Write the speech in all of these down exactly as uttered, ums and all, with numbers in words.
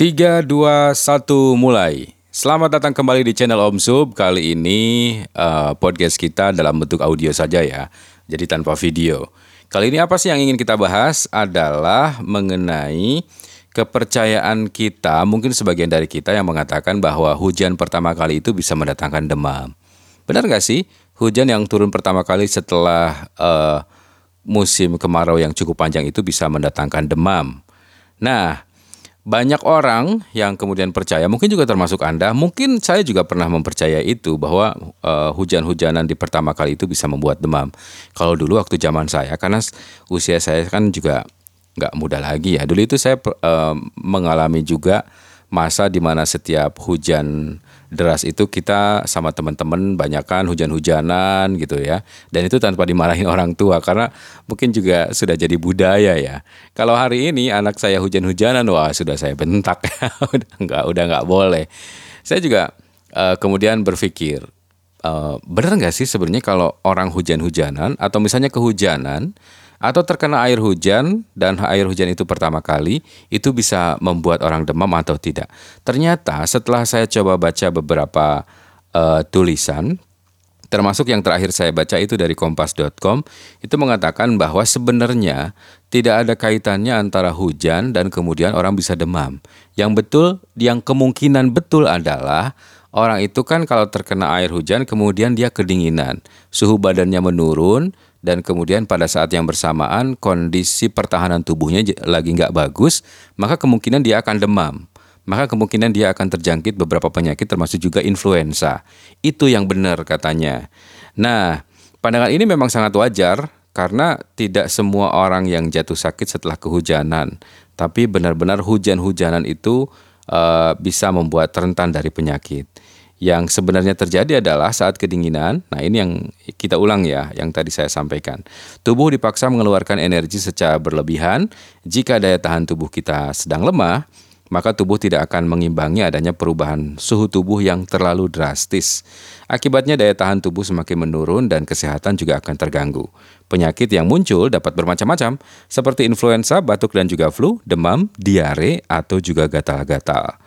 Tiga, dua, satu, mulai. Selamat datang kembali di channel Om Sub. Kali ini uh, podcast kita dalam bentuk audio saja ya, jadi tanpa video. Kali ini apa sih yang ingin kita bahas adalah mengenai kepercayaan kita. Mungkin sebagian dari kita yang mengatakan bahwa hujan pertama kali itu bisa mendatangkan demam. Benar gak sih? Hujan yang turun pertama kali setelah uh, musim kemarau yang cukup panjang itu bisa mendatangkan demam. Nah, banyak orang yang kemudian percaya, mungkin juga termasuk Anda, mungkin saya juga pernah mempercayai itu, bahwa uh, hujan-hujanan di pertama kali itu bisa membuat demam. Kalau dulu waktu zaman saya, karena usia saya kan juga nggak muda lagi ya, dulu itu saya uh, mengalami juga masa di mana setiap hujan deras itu kita sama teman-teman banyakan hujan-hujanan gitu ya. Dan itu tanpa dimarahin orang tua karena mungkin juga sudah jadi budaya ya. Kalau hari ini anak saya hujan-hujanan, wah sudah saya bentak. udah nggak udah nggak boleh. Saya juga uh, kemudian berpikir, uh, benar nggak sih sebenarnya kalau orang hujan-hujanan atau misalnya kehujanan atau terkena air hujan dan air hujan itu pertama kali itu bisa membuat orang demam atau tidak. Ternyata setelah saya coba baca beberapa uh, tulisan, termasuk yang terakhir saya baca itu dari kompas dot com, itu mengatakan bahwa sebenarnya tidak ada kaitannya antara hujan dan kemudian orang bisa demam. Yang betul, yang kemungkinan betul adalah orang itu kan kalau terkena air hujan kemudian dia kedinginan, suhu badannya menurun, dan kemudian pada saat yang bersamaan kondisi pertahanan tubuhnya lagi nggak bagus, maka kemungkinan dia akan demam. Maka kemungkinan dia akan terjangkit beberapa penyakit termasuk juga influenza. Itu yang benar katanya. Nah, pandangan ini memang sangat wajar karena tidak semua orang yang jatuh sakit setelah kehujanan. Tapi benar-benar hujan-hujanan itu uh, bisa membuat rentan dari penyakit. Yang sebenarnya terjadi adalah saat kedinginan, nah ini yang kita ulang ya, yang tadi saya sampaikan. Tubuh dipaksa mengeluarkan energi secara berlebihan. Jika daya tahan tubuh kita sedang lemah, maka tubuh tidak akan mengimbangi adanya perubahan suhu tubuh yang terlalu drastis. Akibatnya daya tahan tubuh semakin menurun dan kesehatan juga akan terganggu. Penyakit yang muncul dapat bermacam-macam, seperti influenza, batuk dan juga flu, demam, diare, atau juga gatal-gatal.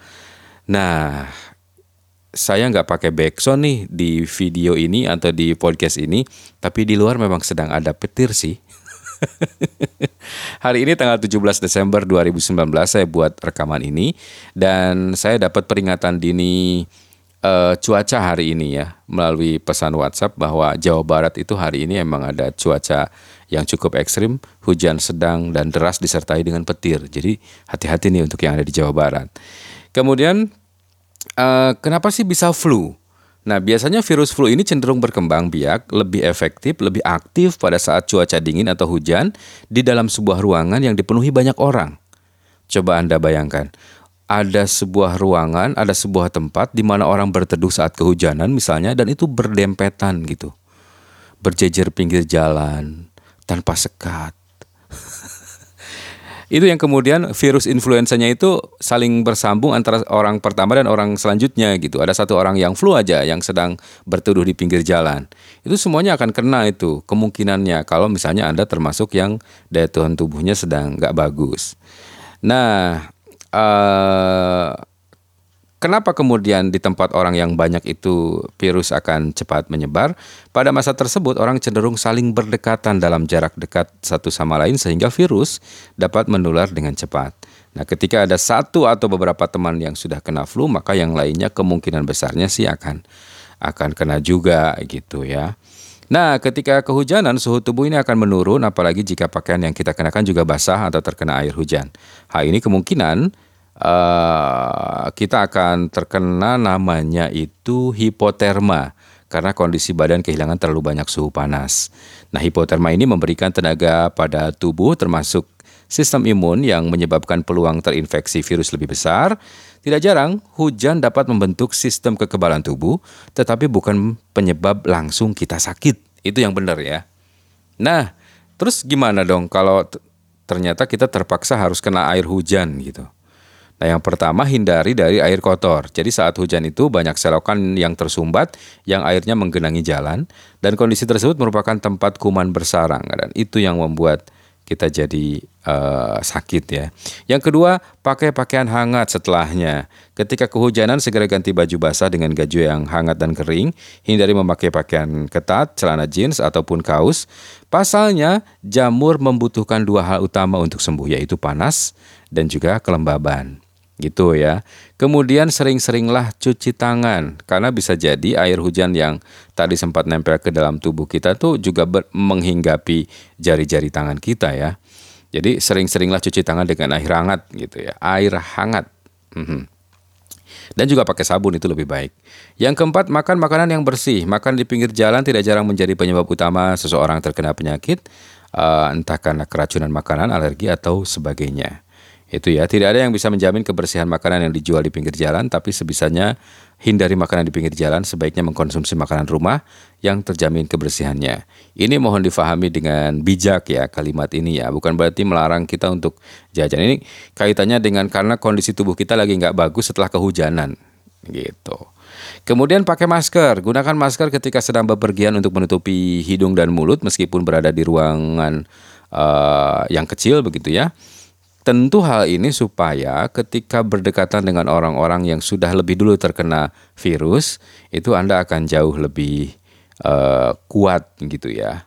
Nah, saya nggak pakai backsound nih di video ini atau di podcast ini, tapi di luar memang sedang ada petir sih. Hari ini tanggal tujuh belas Desember dua ribu sembilan belas saya buat rekaman ini dan saya dapat peringatan dini uh, cuaca hari ini ya melalui pesan WhatsApp bahwa Jawa Barat itu hari ini emang ada cuaca yang cukup ekstrim, hujan sedang dan deras disertai dengan petir. Jadi hati-hati nih untuk yang ada di Jawa Barat. Kemudian Uh, kenapa sih bisa flu? Nah, biasanya virus flu ini cenderung berkembang biak, lebih efektif, lebih aktif pada saat cuaca dingin atau hujan di dalam sebuah ruangan yang dipenuhi banyak orang. Coba Anda bayangkan, ada sebuah ruangan, ada sebuah tempat di mana orang berteduh saat kehujanan misalnya, dan itu berdempetan gitu. Berjejer pinggir jalan, tanpa sekat. Itu yang kemudian virus influenzanya itu saling bersambung antara orang pertama dan orang selanjutnya gitu. Ada satu orang yang flu aja yang sedang berteduh di pinggir jalan. Itu semuanya akan kena itu kemungkinannya kalau misalnya Anda termasuk yang daya tahan tubuhnya sedang nggak bagus. Nah, uh, kenapa kemudian di tempat orang yang banyak itu virus akan cepat menyebar? Pada masa tersebut orang cenderung saling berdekatan dalam jarak dekat satu sama lain sehingga virus dapat menular dengan cepat. Nah, ketika ada satu atau beberapa teman yang sudah kena flu, maka yang lainnya kemungkinan besarnya sih akan akan kena juga gitu ya. Nah, ketika kehujanan suhu tubuh ini akan menurun apalagi jika pakaian yang kita kenakan juga basah atau terkena air hujan. Hal ini kemungkinan Uh, kita akan terkena namanya itu hipoterma karena kondisi badan kehilangan terlalu banyak suhu panas. Nah, hipoterma ini memberikan tenaga pada tubuh termasuk sistem imun yang menyebabkan peluang terinfeksi virus lebih besar. Tidak jarang hujan dapat membentuk sistem kekebalan tubuh tetapi bukan penyebab langsung kita sakit. Itu yang benar ya. Nah, terus gimana dong kalau t- ternyata kita terpaksa harus kena air hujan gitu? Nah, yang pertama hindari dari air kotor. Jadi saat hujan itu banyak selokan yang tersumbat yang airnya menggenangi jalan dan kondisi tersebut merupakan tempat kuman bersarang dan itu yang membuat kita jadi uh, sakit ya. Yang kedua, pakai pakaian hangat setelahnya. Ketika kehujanan segera ganti baju basah dengan baju yang hangat dan kering. Hindari memakai pakaian ketat, celana jeans ataupun kaos. Pasalnya, jamur membutuhkan dua hal utama untuk sembuh, yaitu panas dan juga kelembaban. Gitu ya. Kemudian sering-seringlah cuci tangan, karena bisa jadi air hujan yang tadi sempat nempel ke dalam tubuh kita tuh juga ber- menghinggapi jari-jari tangan kita ya. Jadi sering-seringlah cuci tangan dengan air hangat gitu ya, air hangat. Mhm. Dan juga pakai sabun itu lebih baik. Yang keempat, makan makanan yang bersih. Makan di pinggir jalan tidak jarang menjadi penyebab utama seseorang terkena penyakit, uh, entah karena keracunan makanan, alergi atau sebagainya. Itu ya, tidak ada yang bisa menjamin kebersihan makanan yang dijual di pinggir jalan, tapi sebisanya hindari makanan di pinggir jalan, sebaiknya mengkonsumsi makanan rumah yang terjamin kebersihannya. Ini mohon difahami dengan bijak ya kalimat ini ya, bukan berarti melarang kita untuk jajan. Ini kaitannya dengan karena kondisi tubuh kita lagi nggak bagus setelah kehujanan gitu. Kemudian pakai masker, gunakan masker ketika sedang bepergian untuk menutupi hidung dan mulut meskipun berada di ruangan uh, yang kecil begitu ya. Tentu hal ini supaya ketika berdekatan dengan orang-orang yang sudah lebih dulu terkena virus, itu Anda akan jauh lebih uh, kuat gitu ya.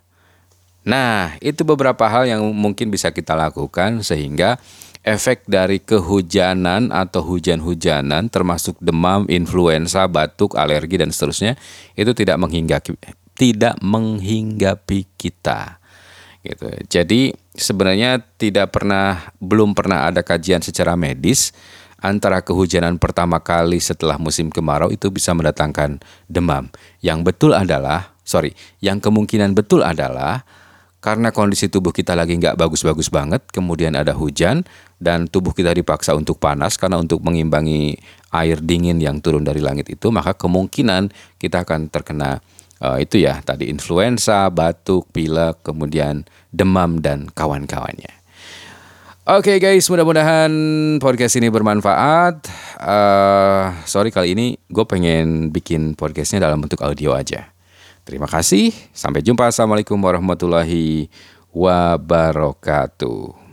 Nah, itu beberapa hal yang mungkin bisa kita lakukan sehingga efek dari kehujanan atau hujan-hujanan termasuk demam, influenza, batuk, alergi dan seterusnya itu tidak menghinggapi, tidak menghinggapi kita. Gitu. Jadi sebenarnya tidak pernah, belum pernah ada kajian secara medis antara kehujanan pertama kali setelah musim kemarau itu bisa mendatangkan demam. Yang betul adalah, sorry, yang kemungkinan betul adalah karena kondisi tubuh kita lagi nggak bagus-bagus banget, kemudian ada hujan dan tubuh kita dipaksa untuk panas karena untuk mengimbangi air dingin yang turun dari langit itu, maka kemungkinan kita akan terkena Uh, itu ya tadi influenza, batuk, pilek, kemudian demam dan kawan-kawannya. Oke okay guys, mudah-mudahan podcast ini bermanfaat. Uh, sorry kali ini gue pengen bikin podcastnya dalam bentuk audio aja. Terima kasih, sampai jumpa. Assalamualaikum warahmatullahi wabarakatuh.